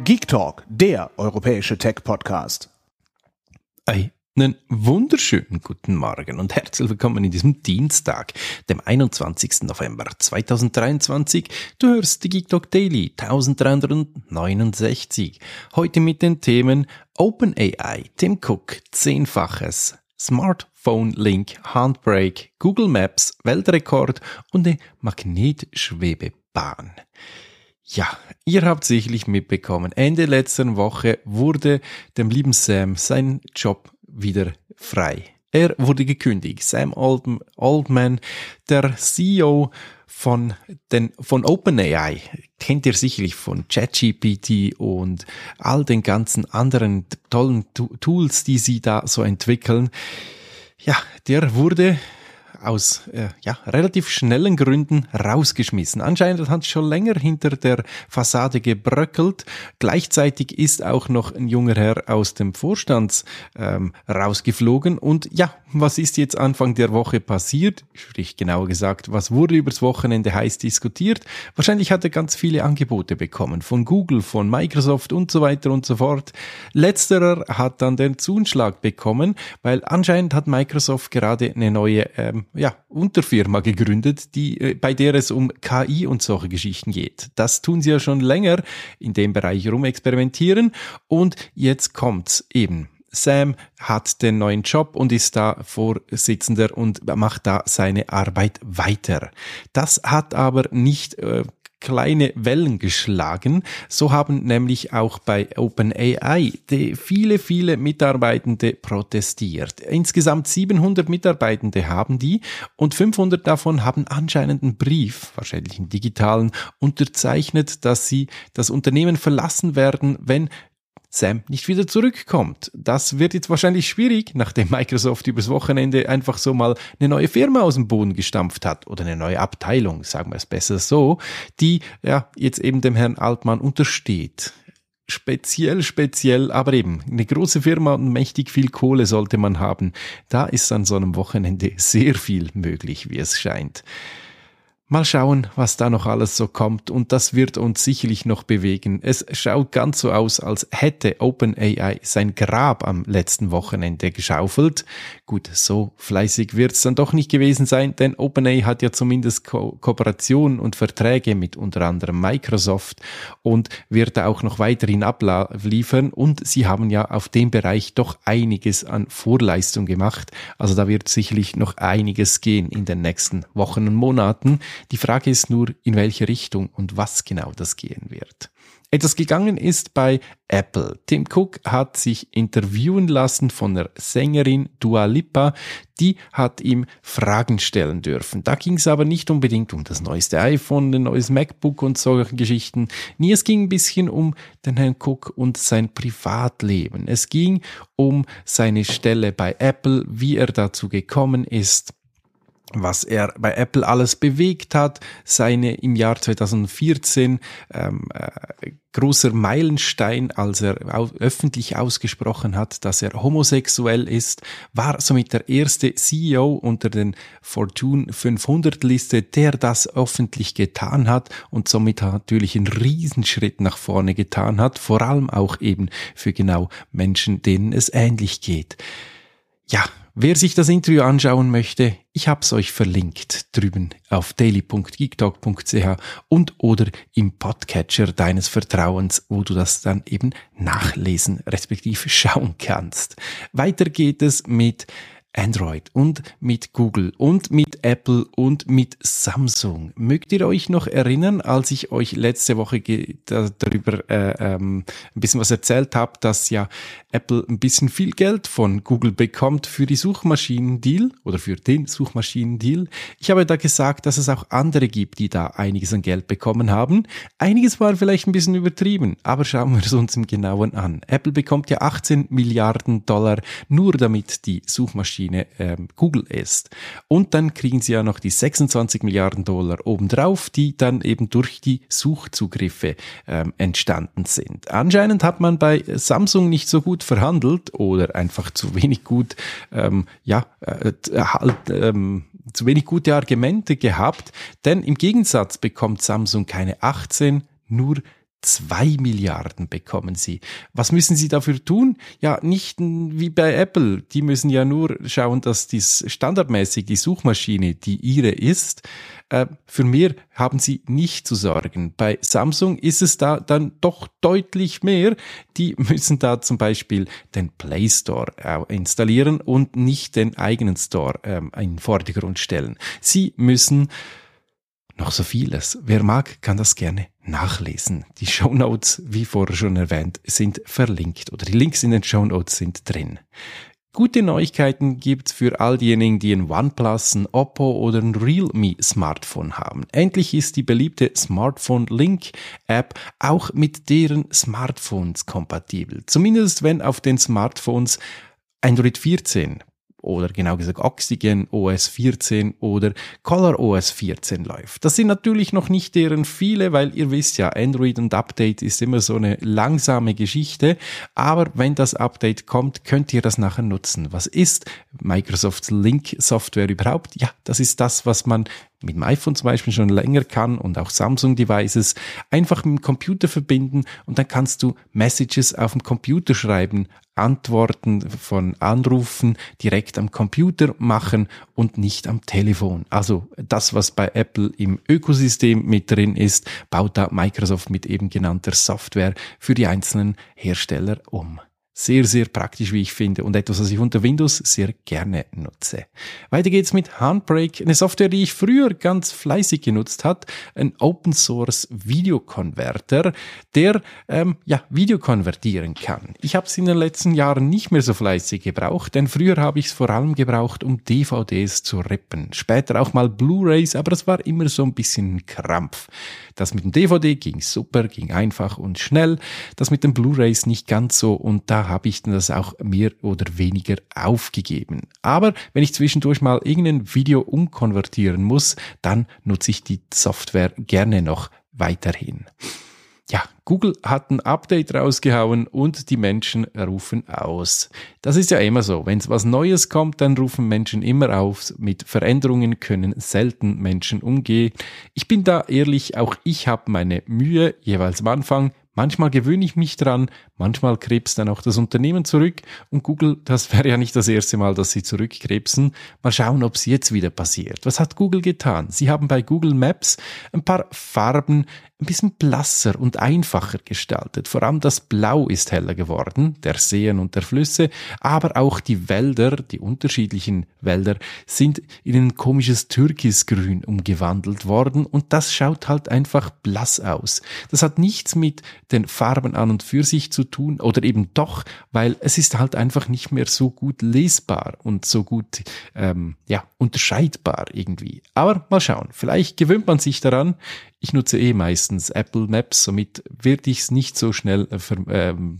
Geek Talk, der europäische Tech-Podcast. Einen wunderschönen guten Morgen und herzlich willkommen in diesem Dienstag, dem 21. November 2023. Du hörst die Geek Talk Daily 1369. Heute mit den Themen OpenAI, Tim Cook, 10-faches, Smartphone Link, Handbrake, Google Maps, Weltrekord und eine Magnetschwebebahn. Ja, ihr habt sicherlich mitbekommen, Ende letzter Woche wurde dem lieben Sam sein Job wieder frei. Er wurde gekündigt. Sam Altman, der CEO von OpenAI, kennt ihr sicherlich von ChatGPT und all den ganzen anderen tollen Tools, die sie da so entwickeln. Ja, der wurde aus relativ schnellen Gründen rausgeschmissen. Anscheinend hat es schon länger hinter der Fassade gebröckelt. Gleichzeitig ist auch noch ein junger Herr aus dem Vorstand rausgeflogen. Und ja, was ist jetzt Anfang der Woche passiert? Sprich, genauer gesagt, was wurde übers Wochenende heiß diskutiert? Wahrscheinlich hat er ganz viele Angebote bekommen von Google, von Microsoft und so weiter und so fort. Letzterer hat dann den Zuschlag bekommen, weil anscheinend hat Microsoft gerade eine neue Unterfirma gegründet, bei der es um KI und solche Geschichten geht. Das tun sie ja schon länger in dem Bereich rumexperimentieren und jetzt kommt's eben. Sam hat den neuen Job und ist da Vorsitzender und macht da seine Arbeit weiter. Das hat aber nicht kleine Wellen geschlagen. So haben nämlich auch bei OpenAI viele Mitarbeitende protestiert. Insgesamt 700 Mitarbeitende haben die und 500 davon haben anscheinend einen Brief, wahrscheinlich einen digitalen, unterzeichnet, dass sie das Unternehmen verlassen werden, wenn Sam nicht wieder zurückkommt. Das wird jetzt wahrscheinlich schwierig, nachdem Microsoft übers Wochenende einfach so mal eine neue Firma aus dem Boden gestampft hat oder eine neue Abteilung, sagen wir es besser so, die jetzt eben dem Herrn Altman untersteht. Speziell, aber eben eine große Firma und mächtig viel Kohle sollte man haben. Da ist an so einem Wochenende sehr viel möglich, wie es scheint. Mal schauen, was da noch alles so kommt und das wird uns sicherlich noch bewegen. Es schaut ganz so aus, als hätte OpenAI sein Grab am letzten Wochenende geschaufelt. Gut, so fleißig wird es dann doch nicht gewesen sein, denn OpenAI hat ja zumindest Kooperationen und Verträge mit unter anderem Microsoft und wird da auch noch weiterhin abliefern und sie haben ja auf dem Bereich doch einiges an Vorleistung gemacht. Also da wird sicherlich noch einiges gehen in den nächsten Wochen und Monaten. Die Frage ist nur, in welche Richtung und was genau das gehen wird. Etwas gegangen ist bei Apple. Tim Cook hat sich interviewen lassen von der Sängerin Dua Lipa. Die hat ihm Fragen stellen dürfen. Da ging es aber nicht unbedingt um das neueste iPhone, ein neues MacBook und solche Geschichten. Nee, es ging ein bisschen um den Herrn Cook und sein Privatleben. Es ging um seine Stelle bei Apple, wie er dazu gekommen ist, was er bei Apple alles bewegt hat, seine im Jahr 2014 großer Meilenstein, als er öffentlich ausgesprochen hat, dass er homosexuell ist, war somit der erste CEO unter den Fortune 500 Liste, der das öffentlich getan hat und somit natürlich einen Riesenschritt nach vorne getan hat, vor allem auch eben für genau Menschen, denen es ähnlich geht. Ja, wer sich das Interview anschauen möchte, ich hab's euch verlinkt drüben auf daily.geektalk.ch und oder im Podcatcher deines Vertrauens, wo du das dann eben nachlesen respektive schauen kannst. Weiter geht es mit Android und mit Google und mit Apple und mit Samsung. Mögt ihr euch noch erinnern, als ich euch letzte Woche darüber ein bisschen was erzählt habe, dass ja Apple ein bisschen viel Geld von Google bekommt für die Suchmaschinen-Deal oder für den Suchmaschinen-Deal. Ich habe da gesagt, dass es auch andere gibt, die da einiges an Geld bekommen haben. Einiges war vielleicht ein bisschen übertrieben, aber schauen wir es uns im Genauen an. Apple bekommt ja 18 Milliarden Dollar nur damit die Suchmaschine Google ist. Und dann kriegen sie ja noch die 26 Milliarden Dollar obendrauf, die dann eben durch die Suchzugriffe entstanden sind. Anscheinend hat man bei Samsung nicht so gut verhandelt oder einfach zu wenig gut, zu wenig gute Argumente gehabt, denn im Gegensatz bekommt Samsung keine 18, nur 2 Milliarden bekommen sie. Was müssen sie dafür tun? Ja, nicht wie bei Apple. Die müssen ja nur schauen, dass dies standardmäßig die Suchmaschine die ihre ist. Für mehr haben sie nicht zu sorgen. Bei Samsung ist es da dann doch deutlich mehr. Die müssen da zum Beispiel den Play Store installieren und nicht den eigenen Store in den Vordergrund stellen. Sie müssen noch so vieles. Wer mag, kann das gerne nachlesen. Die Shownotes, wie vorher schon erwähnt, sind verlinkt oder die Links in den Shownotes sind drin. Gute Neuigkeiten gibt's für all diejenigen, die ein OnePlus, ein Oppo oder ein Realme Smartphone haben. Endlich ist die beliebte Smartphone Link App auch mit deren Smartphones kompatibel. Zumindest wenn auf den Smartphones Android 14 oder genau gesagt Oxygen OS 14 oder Color OS 14 läuft. Das sind natürlich noch nicht deren viele, weil ihr wisst ja, Android und Update ist immer so eine langsame Geschichte, aber wenn das Update kommt, könnt ihr das nachher nutzen. Was ist Microsofts Link-Software überhaupt? Ja, das ist das, was man mit dem iPhone zum Beispiel schon länger kann und auch Samsung-Devices einfach mit dem Computer verbinden und dann kannst du Messages auf dem Computer schreiben, Antworten von Anrufen direkt am Computer machen und nicht am Telefon. Also das, was bei Apple im Ökosystem mit drin ist, baut da Microsoft mit eben genannter Software für die einzelnen Hersteller um. Sehr, sehr praktisch, wie ich finde, und etwas, was ich unter Windows sehr gerne nutze. Weiter geht's mit Handbrake, eine Software, die ich früher ganz fleißig genutzt hat, ein Open Source Videokonverter, der Video konvertieren kann. Ich habe es in den letzten Jahren nicht mehr so fleißig gebraucht, denn früher habe ich es vor allem gebraucht, um DVDs zu rippen. Später auch mal Blu-rays, aber es war immer so ein bisschen ein Krampf. Das mit dem DVD ging super, ging einfach und schnell. Das mit den Blu-rays nicht ganz so, und da habe ich das auch mehr oder weniger aufgegeben. Aber wenn ich zwischendurch mal irgendein Video umkonvertieren muss, dann nutze ich die Software gerne noch weiterhin. Ja, Google hat ein Update rausgehauen und die Menschen rufen aus. Das ist ja immer so. Wenn es was Neues kommt, dann rufen Menschen immer auf. Mit Veränderungen können selten Menschen umgehen. Ich bin da ehrlich, auch ich habe meine Mühe jeweils am Anfang. Manchmal gewöhne ich mich dran, manchmal krebst dann auch das Unternehmen zurück und Google, das wäre ja nicht das erste Mal, dass sie zurückkrebsen. Mal schauen, ob es jetzt wieder passiert. Was hat Google getan? Sie haben bei Google Maps ein paar Farben ein bisschen blasser und einfacher gestaltet. Vor allem das Blau ist heller geworden, der Seen und der Flüsse, aber auch die Wälder, die unterschiedlichen Wälder, sind in ein komisches Türkisgrün umgewandelt worden und das schaut halt einfach blass aus. Das hat nichts mit den Farben an und für sich zu tun oder eben doch, weil es ist halt einfach nicht mehr so gut lesbar und so gut unterscheidbar irgendwie. Aber mal schauen, vielleicht gewöhnt man sich daran. Ich nutze meistens Apple Maps, somit werde ich es nicht so schnell in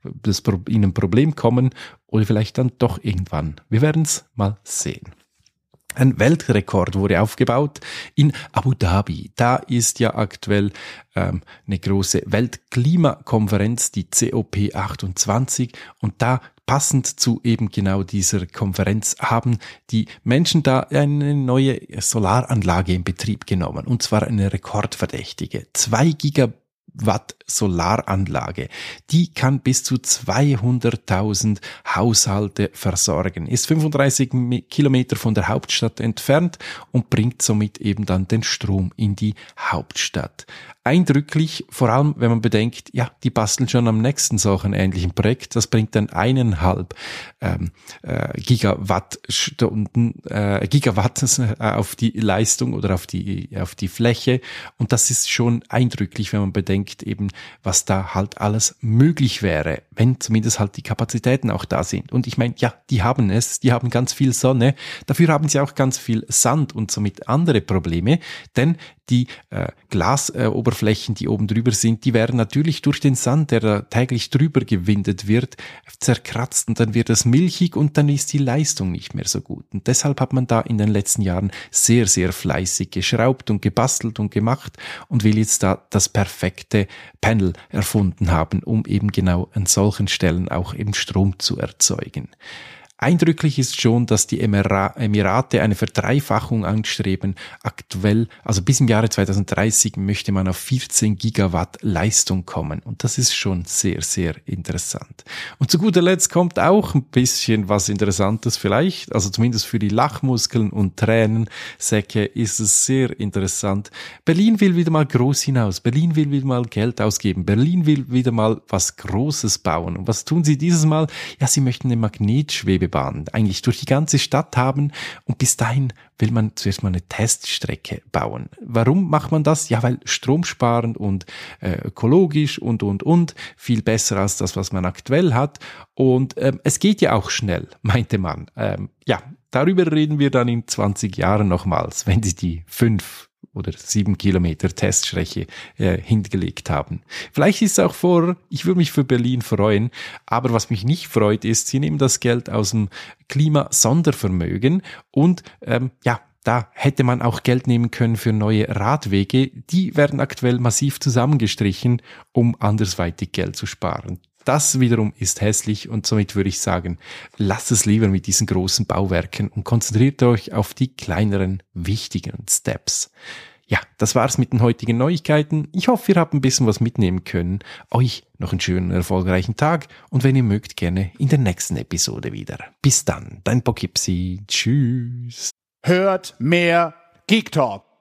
ein Problem kommen oder vielleicht dann doch irgendwann. Wir werden es mal sehen. Ein Weltrekord wurde aufgebaut in Abu Dhabi. Da ist ja aktuell eine große Weltklimakonferenz, die COP28, und da passend zu eben genau dieser Konferenz haben die Menschen da eine neue Solaranlage in Betrieb genommen, und zwar eine rekordverdächtige 2 Gigawatt Solaranlage. Die kann bis zu 200.000 Haushalte versorgen, ist 35 Kilometer von der Hauptstadt entfernt und bringt somit eben dann den Strom in die Hauptstadt. Eindrücklich, vor allem wenn man bedenkt, ja, die basteln schon am nächsten solchen ähnlichen Projekt. Das bringt dann 1,5 Gigawatt auf die Leistung oder auf die Fläche. Und das ist schon eindrücklich, wenn man bedenkt eben, was da halt alles möglich wäre, wenn zumindest halt die Kapazitäten auch da sind. Und ich meine, ja, die haben ganz viel Sonne. Dafür haben sie auch ganz viel Sand und somit andere Probleme, denn die Glasoberflächen, die oben drüber sind, die werden natürlich durch den Sand, der da täglich drüber gewindet wird, zerkratzt, und dann wird es milchig und dann ist die Leistung nicht mehr so gut. Und deshalb hat man da in den letzten Jahren sehr, sehr fleißig geschraubt und gebastelt und gemacht und will jetzt da das perfekte Panel erfunden haben, um eben genau an solchen Stellen auch eben Strom zu erzeugen. Eindrücklich ist schon, dass die Emirate eine Verdreifachung anstreben. Aktuell, also bis im Jahre 2030 möchte man auf 14 Gigawatt Leistung kommen. Und das ist schon sehr, sehr interessant. Und zu guter Letzt kommt auch ein bisschen was Interessantes vielleicht, also zumindest für die Lachmuskeln und Tränensäcke ist es sehr interessant. Berlin will wieder mal groß hinaus. Berlin will wieder mal Geld ausgeben. Berlin will wieder mal was Großes bauen. Und was tun sie dieses Mal? Ja, sie möchten eine Magnetschwebebahn eigentlich durch die ganze Stadt haben und bis dahin will man zuerst mal eine Teststrecke bauen. Warum macht man das? Ja, weil stromsparend und ökologisch und viel besser als das, was man aktuell hat. Und es geht ja auch schnell, meinte man. Darüber reden wir dann in 20 Jahren nochmals, wenn sie die 5 oder 7 Kilometer Teststrecke hingelegt haben. Vielleicht ist es auch ich würde mich für Berlin freuen, aber was mich nicht freut ist, sie nehmen das Geld aus dem Klimasondervermögen und da hätte man auch Geld nehmen können für neue Radwege. Die werden aktuell massiv zusammengestrichen, um andersweitig Geld zu sparen. Das wiederum ist hässlich und somit würde ich sagen, lasst es lieber mit diesen großen Bauwerken und konzentriert euch auf die kleineren, wichtigen Steps. Ja, das war's mit den heutigen Neuigkeiten. Ich hoffe, ihr habt ein bisschen was mitnehmen können. Euch noch einen schönen, erfolgreichen Tag und wenn ihr mögt, gerne in der nächsten Episode wieder. Bis dann, dein Poughkeepsie. Tschüss. Hört mehr Geek Talk.